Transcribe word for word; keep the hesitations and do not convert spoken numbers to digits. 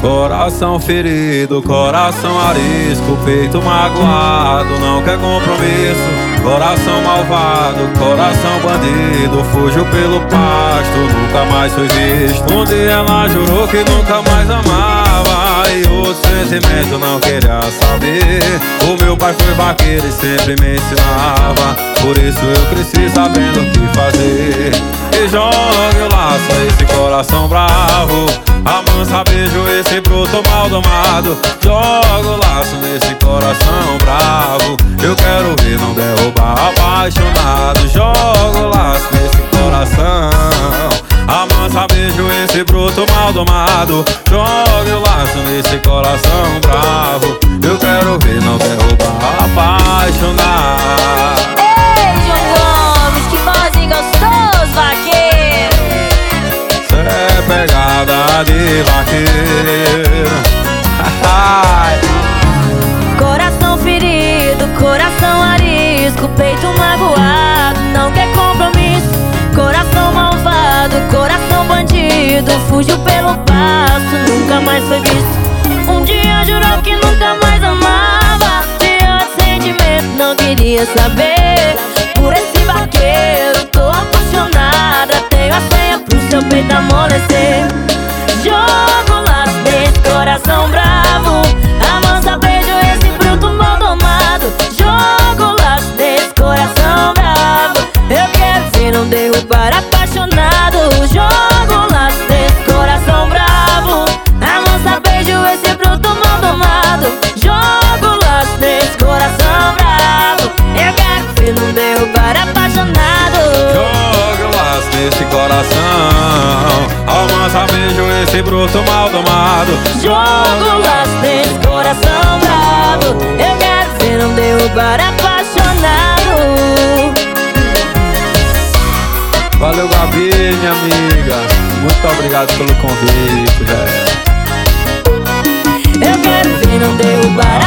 Coração ferido, coração arisco, peito magoado, não quer compromisso. Coração malvado, coração bandido, fugiu pelo pasto, nunca mais foi visto. Um dia ela jurou que nunca mais amava, e outro sentimento não queria saber. O meu pai foi vaqueiro e sempre me ensinava, por isso eu cresci sabendo o que fazer. E jogue o laço a esse coração bravo, amansa beijo esse bruto mal domado. Joga o laço nesse coração bravo, eu quero ver não derrubar apaixonado. Joga o laço nesse coração, amansa beijo esse bruto mal domado. Joga o laço nesse coração bravo, eu quero ver não derrubar apaixonado. Ei, João Gomes, que vozinho gostoso, vaqueiro. Cê é pegada de vaqueiro. Coração ferido, coração arisco, peito magoado, não quer compromisso. Coração malvado, coração bandido, fugiu pelo pasto, nunca mais foi visto. Um dia jurou que nunca mais amava, e outro sentimento não queria saber. Por esse vaqueiro tô apaixonada, tenho a senha pro seu peito amolecer. Jogo laço desse coração bravo, amansa beijo esse bruto mal domado. Jogo laço desse coração bravo, eu quero ver não derrubar apaixonado. Jogo laço desse coração bravo, amansa beijo esse bruto mal domado. Jogo laço desse coração bravo, eu quero ver não derrubar apaixonado. Joga o laço nesse coração, amansa beijo esse bruto mal domado. Jogo laço nesse coração bravo, eu quero ver não derrubar apaixonado. Valeu, Gabi, minha amiga, muito obrigado pelo convite, velho. Eu quero ver não derrubar